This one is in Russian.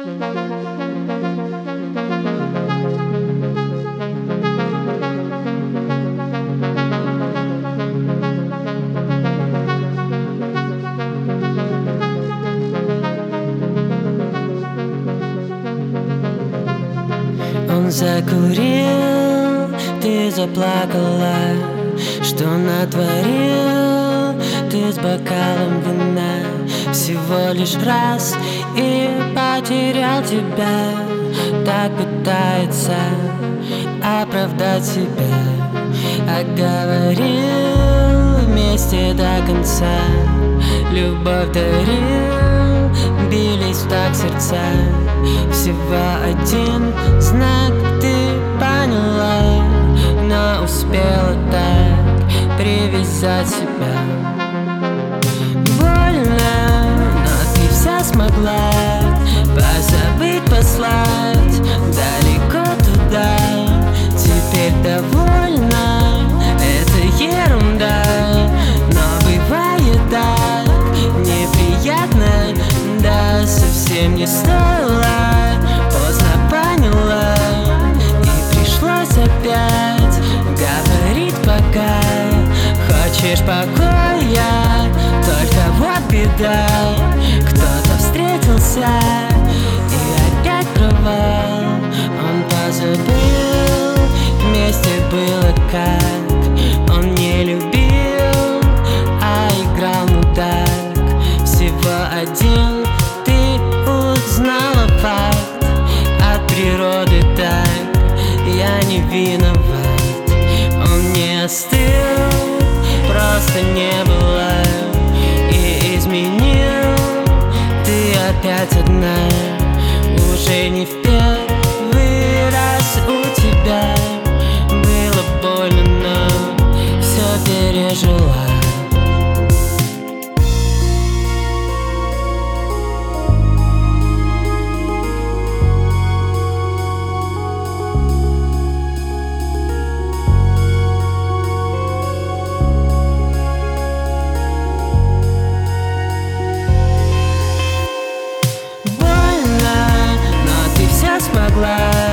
Он закурил, ты заплакала. Что натворил ты с бокалом вина? Всего лишь раз и потерял тебя. Так пытается оправдать себя. А говорил вместе до конца. Любовь дарил, бились так сердца. Всего один знак ты поняла, но успела так привязать себя. Больно, но ты все смогла позабыть, послать далеко туда. Теперь довольна, это ерунда, но бывает так неприятно. Да, совсем не стоило, поздно поняла, и пришлось опять говорить пока. Хочешь покоя, только вот беда. Кто-то встретился, и опять провал. Он позабыл, вместе было как. Он не любил, а играл мудак. Всего один ты узнала факт от природы так. Я не виноват. Он не остыл, просто не было и изменил. Ты опять одна, уже не в первый раз. У тебя было больно, но все пережила. Смогла